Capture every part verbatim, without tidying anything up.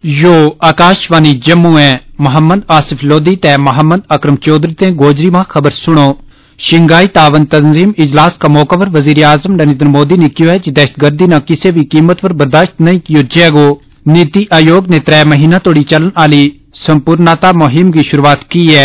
यो आकाशवाणी जम्मू है। मोहम्मद आसिफ लोधी ते मोहम्मद अकरम चौधरी ते गोजरी में खबर सुनो। शिंघाई तावन तंजीम इजलास का मौका पर वजीर आजम नरेंद्र मोदी ने किया है कि दहशतगर्दी न किसी भी कीमत पर बर्दाश्त नहीं किया जाएगा। नीति आयोग ने त्रै महीना तोड़ी चलन वाली संपूर्णता मुहिम की शुरुआत की है।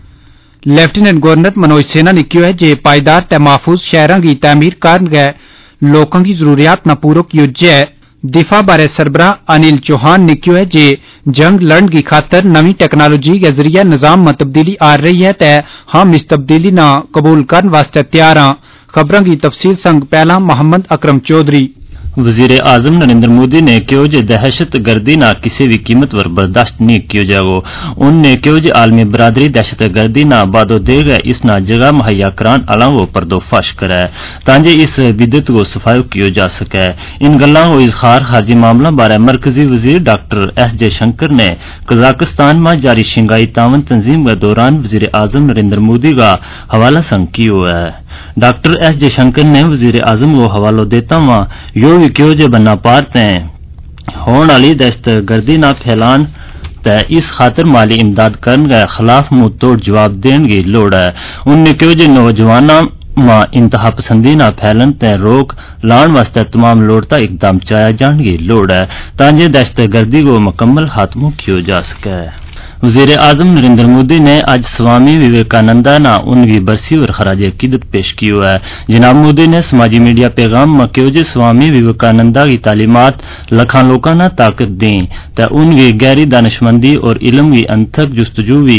लेफ्टिनेंट गवर्नर मनोज सिन्हा ने कहा है कि पायदार ते महफूज शहरों की तमीर करके लोगों की जरूरियात न पूरा किया जाए। दिफा बारे सरबराह अनिल चौहान ने कहा है कि जंग लड़न की खातर नवी टेक्नोलॉजी के जरिए निजाम में तब्दीली आ रही है ते हम इस तब्दीली न कबूल करने वास्ते तैयार हाँ। खबरों की तफसील संग पहला मोहम्मद अकरम चौधरी। वजीर आजम नरेंद्र मोदी ने कहो जे दहशत गर्दी ना किसी भी कीमत पर बर्दाश्त नहीं किया जाएगा। उनने कहो जे आलमी बरादरी दहशत गर्दी ना बादो देगा इस ना जगह मुहैया करान अलांगो पर्दोफाश करे तांजे इस बिदत को सफायो किया जा सके। इन गल्लां को इजहार खारजी मामला बारे मरकजी वजीर डॉक्टर एस जयशंकर ने कजाकिस्तान में जारी शिंघाई तावन तंजीम के दौरान वजीर आजम नरेंद्र मोदी का हवाला संग किया है। डॉक्टर एस जयशंकर ने वजीर आजम को हवालो देता वहां यो भी कहो जे बन्ना पार तैं होने वाली दहशत गर्दी ना फैलान ते इस खातर माली इमदाद करने के खिलाफ मुंह तोड़ जवाब देने की लोड़ है। उनने कहो जे नौजवाना मां इंतहा पसंदी ना फैलन ते रोक लाने वास्ते तमाम लोड़ता इकदाम चाया जाने की लोड़ है तांजे दहशत गर्दी को मुकम्मल खात्मो किया जा सके। वजीर आजम नरेंद्र मोदी ने आज स्वामी विवेकानंदा ना उनकी बरसी और खराज अकीदत पेश की है। जनाब मोदी ने समाजी मीडिया पैगाम में कहो जे स्वामी विवेकानंदा की तालीमात लखा लोगों ना ताकत दें ते उनकी गहरी दानिशमंदी और इलम की अनथक जुस्तजू भी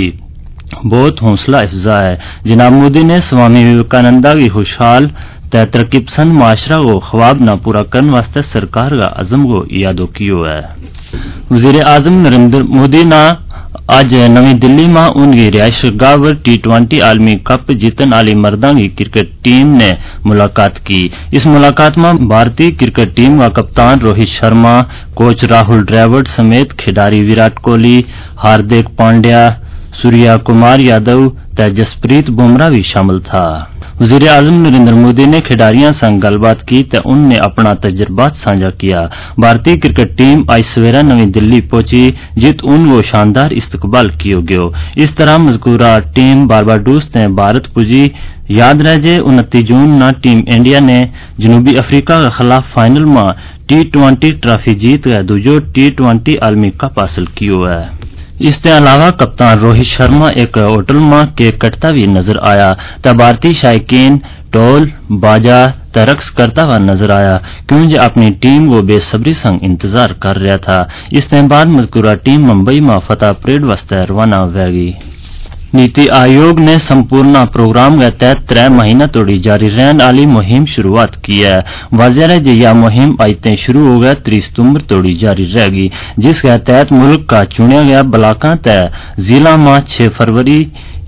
बहुत हौसला अफजा है। जनाब मोदी ने स्वामी विवेकानंदा की खुशहाल ते तरक्की पसंद माशरा को ख्वाब ना पूरा करने वास्ते सरकार का अज़म को यादो कियो है। वजीर आजम नरेंद्र मोदी ना आज नवी दिल्ली में उनकी रिहायश गाह टी ट्वेंटी आलमी कप जीतन वाली मर्दां की क्रिकेट टीम ने मुलाकात की। इस मुलाकात में भारतीय क्रिकेट टीम का कप्तान रोहित शर्मा, कोच राहुल द्रविड़ समेत खिडारी विराट कोहली, हार्दिक पांड्या, सूर्या कुमार यादव ते जसप्रीत बुमराह भी शामिल था। वजीर आजम नरेंद्र मोदी ने खिडारियों संग गलबात की ते उनने अपना तजर्बात साझा किया। भारतीय क्रिकेट टीम आज सवेरा नवी दिल्ली पहुंची जित उनको शानदार इस्तकबाल किया गयो। इस तरह मजकूरा टीम बारबाडोस ते भारत पुजी। याद रहे जे उनतीस जून ना टीम इंडिया ने जनूबी अफ्रीका के खिलाफ फाइनल में टी ट्वेंटी ट्रॉफी जीत गए दूजो टी ट्वेंटी आलमी कप हासिल किया है। इसके अलावा कप्तान रोहित शर्मा एक होटल में केक कटता भी नजर आया तो भारतीय शायकीन ढोल बाजा ते रक्स करता हुआ नजर आया क्योंकि अपनी टीम को बेसब्री संग इंतजार कर रहा था। इसके बाद मजकूरा टीम मुंबई में फतह परेड वास्ते रवाना होगी। नीति आयोग ने संपूर्ण प्रोग्राम के तहत त्रै महीना तोड़ी जारी रहने वाली मुहिम शुरुआत की है। वाज़ेह है यह मुहिम आज शुरू हो गया तीस सितंबर तोड़ी जारी रहेगी जिसके तहत मुल्क का चुना गया ब्लाका तय जिला में छह फरवरी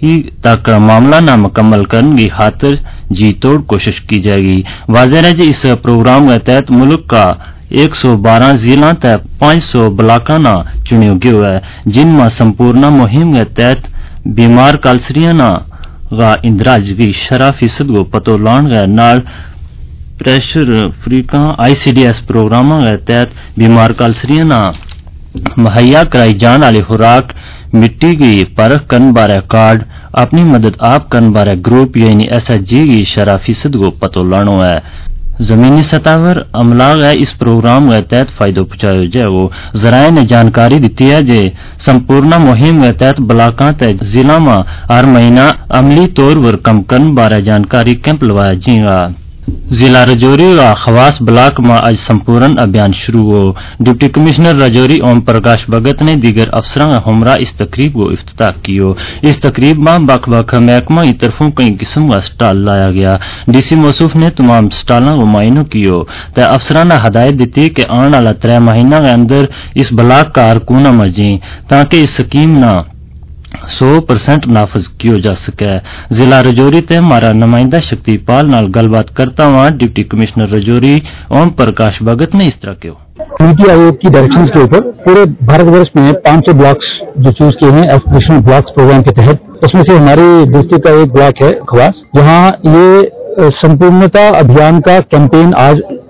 तक मामला न मुकम्मल करने की खातिर जी तोड़ कोशिश की जाएगी। वाज़ेह है इस प्रोग्राम के तहत मुल्क का एक सौ बारह जिला तय पांच सौ ब्लाका न चुनियो गयो है जिनमें संपूर्ण मुहिम के तहत बीमार कालसरियाना गा इंदराज की शरह फीसद को पतो लान गए नाल प्रेशर अफ्रीका आईसीडीएस प्रोग्राम के तहत बीमार कालसरियाना मुहैया कराई जाने वाली खुराक मिट्टी की परख करने बारे कार्ड अपनी मदद आप करने बारे ग्रुप यानी एस एच जी की शरह फीसद को पतो लानो है। जमीनी सतह पर अमला है इस प्रोग्राम के तहत फायदो पहुंचाया जाएगा। जराये ने जानकारी दी है जे संपूर्ण मुहिम के तहत ब्लाका ते जिला में हर महीना अमली तौर पर कम करने बारे जानकारी कैंप लवाया जाएगा। जिला रजौरी का खवास ब्लॉक में आज संपूर्ण अभियान शुरू हो। डिप्टी कमिश्नर रजौरी ओम प्रकाश भगत ने दीगर अफसरों का हमरा इस तकरीब को इफ्तिताह कियो। इस तकरीब में बख बख महकमा की तरफों कई किस्म का स्टॉल लाया गया। डीसी मौसूफ ने तमाम स्टॉलों को मुआयनो कियो तो अफसरां ने हदायत दी कि आने वाला त्रै महीना के अंदर इस ब्लॉक का हर कोना में जाए ताकि इस स्कीम ना सौ परसेंट नाफज किया जा सके। जिला रजौरी ते हमारा नुमाइंदा शक्तिपाल नाल गलबात करता हुआ डिप्टी कमिश्नर रजौरी ओम प्रकाश भगत ने इस तरह किया। नीति आयोग की डायरेक्शन के ऊपर पूरे भारतवर्ष में पांच सौ ब्लॉक्स जो चूज किए हैं एस्पिरेशनल ब्लॉक्स प्रोग्राम के तहत, उसमें से हमारी डिस्ट्रिक्ट का एक ब्लॉक है खवास। यहाँ ये संपूर्णता अभियान का कैंपेन आज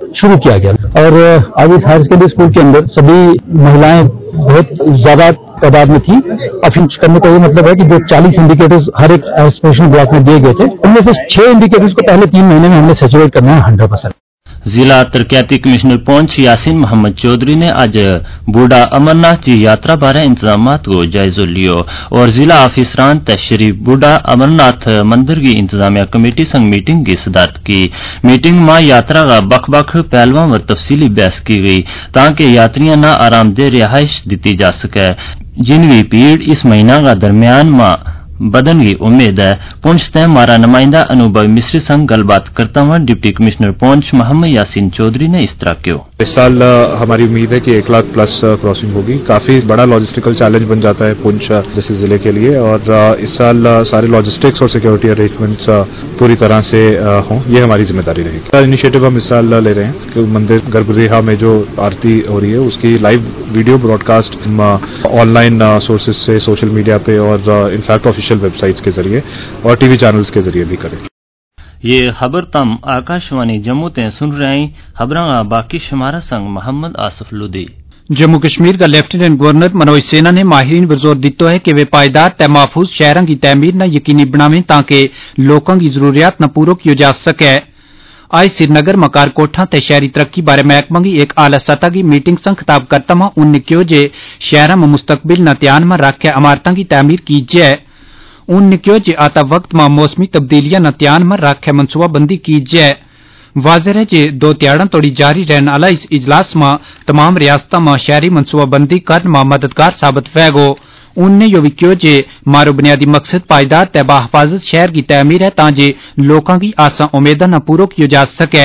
शुरू किया गया और आज इस हायर सेकेंडरी स्कूल के अंदर सभी महिलाएं बहुत ज्यादा तादाद में थी। अब करने का ये मतलब है कि जो चालीस इंडिकेटर्स हर एक एस्पिरेशनल ब्लॉक में दिए गए थे उनमें से छह इंडिकेटर्स को पहले तीन महीने में हमने सैचुरेट करना है हंड्रेड परसेंट। जिला तरक्याती कमिश्नर पुंछ यासीन मोहम्मद चौधरी ने आज बूढ़ा अमरनाथ की यात्रा बारे इंतजाम को जायजा लियो और जिला ऑफिसरान श्री बूढ़ा अमरनाथ मंदिर की इंतजामिया कमेटी संग मीटिंग की सदारत की। मीटिंग में यात्रा का बख बख पहलुओं पर तफसीली बहस की गई ताकि यात्रियों न आरामदेह रिहाइश दी जा सके जिनकी भीड़ इस महीना का दरमियान में बदन की उम्मीद है। पुंछ से हमारा नुमाइंदा अनुभव मिश्री संग गलबात करता हुआ डिप्टी कमिश्नर पुंछ मोहम्मद यासीन चौधरी ने इस तरह किया। इस साल हमारी उम्मीद है कि एक लाख प्लस क्रॉसिंग होगी। काफी बड़ा लॉजिस्टिकल चैलेंज बन जाता है पुंछ जैसे जिले के लिए और इस साल सारे लॉजिस्टिक्स और सिक्योरिटी अरेंजमेंट्स पूरी तरह से हों ये हमारी जिम्मेदारी रहेगी। इनिशिएटिव हम इस साल ले रहे हैं कि मंदिर गर्भगृह में जो आरती हो रही है उसकी live video broadcast online sources से सोशल मीडिया पे और इनफैक्ट ऑफिशियल वेबसाइट्स के जरिए और टीवी चैनल्स के जरिए भी करें। ये खबर तम आकाशवाणी जम्मू ते सुन रहे हैं। खबरां बाकी शुमारा संग मोहम्मद आसिफ लोधी। जम्मू कश्मीर का लेफ्टिनेंट गवर्नर मनोज सिन्हा ने माहिरीन पर जोर दिता है कि वे पायदार ते महफूज शहरों की तमीर न यकीनी बनावें ताकि लोगों की जरूरियात न पूरो किया जा सके। आज श्रीनगर मकारकोठा ते शहरी तरक्की बारे महकमा की एक आला सतह की मीटिंग संग खिताब करता हुआ उन्होंने कहा जे शहरों में मुस्तकबिल न ध्यान में रख के इमारतों की तमीर की जाए। उन्होंने कहा जे आता वक्त में मौसमी तब्दीलियां न ध्यान में रख के मनसूबाबंदी की जाए। वाज़ेह है जे दो त्याड़ा तोड़ी जारी रहने वाला इस इजलास में तमाम रियासतों में शहरी मनसूबाबंदी करने में मददगार साबित होगा। उन्होंने यो भी कहा जे मारो बुनियादी मकसद पायदार ते बाहिफाजत शहर की तमीर है ताकि लोगों की आसा उम्मीदां न पूरो किया जा सके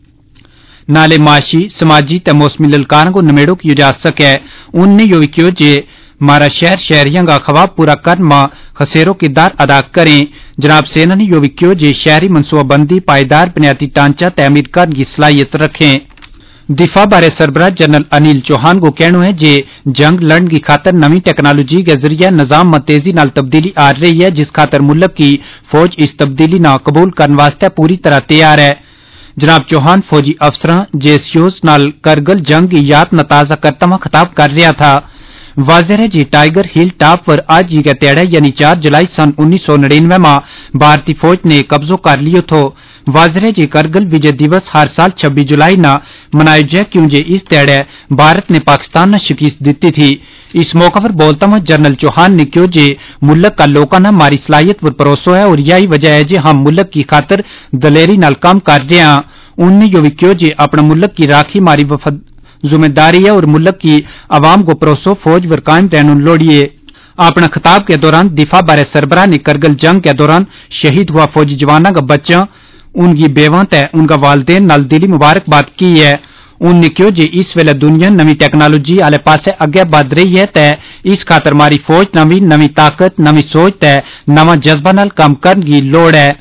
नाले माशी समाजी ते मौसमी ललकारों को नमेड़ो किया जा सके। उन्होंने यो भी कहा जे मारा शहर शहरियों का ख्वाब पूरा करने में खसेरो किरदार अदा करें। जनाब सेना ने यो भी कहा जे शहरी मनसूबाबंदी पायदार बुनियादी ढांचा तमीर करने की सलाहियत रखें। दिफा बारे सरबराह जनरल अनिल चौहान को कहना है जे जंग लड़ने की खातर नवी टेक्नोलॉजी के जरिए निजाम में तेजी नाल तब्दीली आ रही है जिस खातर मुल्क की फौज इस तब्दीली न कबूल करने वास्ते पूरी तरह तैयार है। जनाब चौहान फौजी अफसरां जेसीओज नाल करगिल जंग की याद न ताजा करता हुआ खिताब कर रहा था। वाज़ेह है जी टाइगर हिल टॉप पर आज ही के तेड़े यानी चार जुलाई सन उन्नीस सौ निन्यानवे में भारतीय फौज ने कब्जो कर लियो थो। वाज़ेह है जी करगिल विजय दिवस हर साल छब्बीस जुलाई न मनाया जाए क्योंकि इस तेड़े भारत ने पाकिस्तान न शिकस्त दी थी। इस मौके पर बोलता हुआ जनरल चौहान ने कहा जे मुल्क का लोगों ने हमारी सलाहियत पर भरोसा है और यही वजह है जे हम मुल्क की खातर दलेरी नाल काम कर रहे हैं। उन्होंने यो भी कहा जे अपने मुल्क की राखी हमारी वफद जिम्मेदारी है और मुल्क की आवाम को भरोसा फौज पर कायम रहने लोड़िए। अपने खिताब के दौरान दिफा बारे सरबराह ने करगिल जंग के दौरान शहीद हुआ फौजी जवानों का बच्चा उनकी बेवां ते उनका वालदेन नाल दिली मुबारकबाद की है। उन्होंने कहा जे इस वेले दुनिया नवी टेक्नोलॉजी आले पासे अगे बढ़ रही है ते इस खातर हमारी फौज नवी नवी ताकत नवी सोच ते नवा जज्बा नाल काम करने की लोड़ है।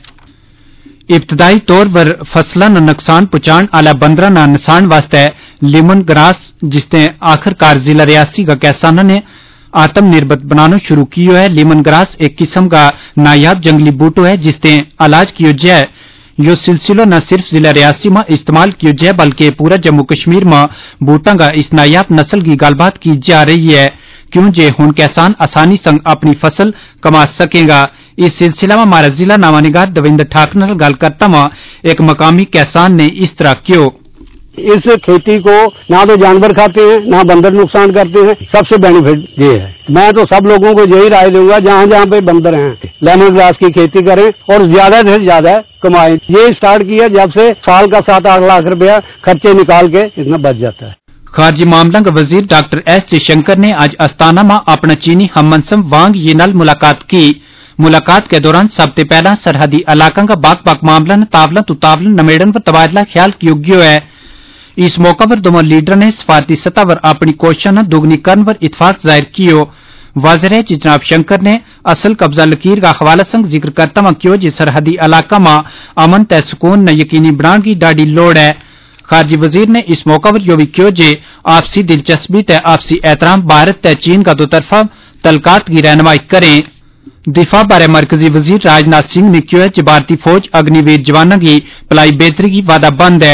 इब्तदाई तौर पर फसलों न नुकसान पहुंचाने आला बंदरा न निशान वास्ते लेमन ग्रास जिसने आखिरकार जिला रियासी का किसानों ने आत्मनिर्भर बनाना शुरू किया है। लेमन ग्रास एक किस्म का नायाब जंगली बूटो है जिसने इलाज किया जाए। यो सिलसिला न सिर्फ जिला रियासी में इस्तेमाल किया जाए बल्कि पूरा जम्मू कश्मीर में बूटा का इस नायाब नस्ल की गलबात की जा रही है क्यों जे हुन किसान आसानी संग अपनी फसल कमा सकेगा। इस सिलसिला में हमारा जिला नामानिगार दविंदर ठाकुर नाल गल करता हुआ एक मकामी किसान ने इस तरह क्यों इस खेती को ना तो जानवर खाते हैं ना बंदर नुकसान करते हैं। सबसे बेनिफिट ये है। मैं तो सब लोगों को यही राय दूंगा जहाँ जहाँ पे बंदर हैं लेमन ग्रास की खेती करें और ज्यादा से ज्यादा कमाएं। ये स्टार्ट किया जब से साल का सात आठ लाख रुपया खर्चे निकाल के इतना बच जाता है। खारजी मामला के वजीर डॉक्टर एस जयशंकर ने आज अस्ताना में अपना चीनी हममनसम वांग यी नाल मुलाकात की। मुलाकात के दौरान सबसे पहला सरहदी इलाकों का बाक बाक मामला ने तावला तु तावला नमेड़न पर तबादला ख्याल किया है। इस मौका पर दोनों लीडर ने सफारती सतह पर अपनी कोशिशों दोगुनी करने पर इतफाक जाहिर किया। वाज़ेह है कि जनाब शंकर ने असल कब्जा लकीर का हवाला संग जिक्र करता हुआ कहो जे सरहदी इलाका में अमन ते सुकून न यकीनी बनाने की डाडी लोड़ है। खारजी वजीर ने इस मौका पर यो भी कहो जे आपसी दिलचस्पी ते आपसी एहतराम भारत ते चीन का दो तरफा तलकात की रहनुमाई करें। दिफा बारे मरकजी वजीर राजनाथ सिंह ने कहा है कि भारतीय फौज अग्निवीर जवानों की भलाई बेहतरी की वादा बंद है।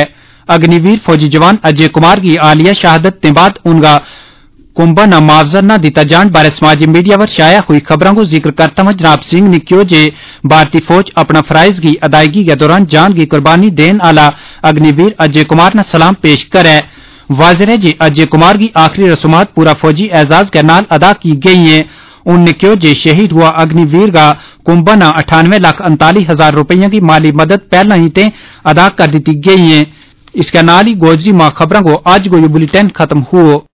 अग्निवीर फौजी जवान अजय कुमार की आलिया शहादत के बाद उनका कुंभा न मुआवजा न दिता जाने बारे समाजी मीडिया पर शाया हुई खबरों को जिक्र करता हुआ जनाब सिंह ने कहा जे भारतीय फौज अपना फराइज की अदायगी के दौरान जान की कुर्बानी देने वाला अग्निवीर अजय कुमार ने सलाम पेश करे। वाजिर है जे अजय कुमार की आखिरी रसूमात पूरा फौजी एजाज के नाल अदा की गई है। उनने कहा जे शहीद हुआ अग्निवीर का कुंभा न अठानवे लाख उनतालीस हजार रुपये की माली मदद पहला ही ते अदा कर दी गई है। इसके नाल ही गोजरी मां खबरों को आज को ये बुलेटिन खत्म हुआ।